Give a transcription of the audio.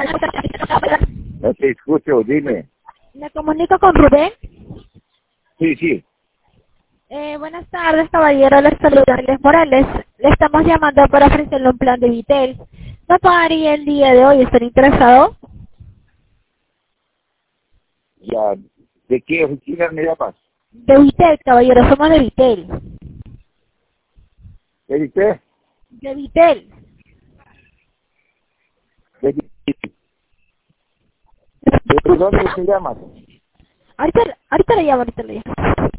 No te escucho, dime. Me comunico con Rubén. Sí, sí. Buenas tardes, caballero. Les saluda Ángeles Morales. Le estamos llamando para ofrecerle un plan de Vitel. ¿No pagaría el día de hoy? ¿Están interesado? Ya. ¿De qué oficina me llamas? De Vitel, caballero. Somos de Vitel. ¿Qué dice? De Vitel. ¿De dónde te llamas? Ahorita le llamo, ahorita le llamo.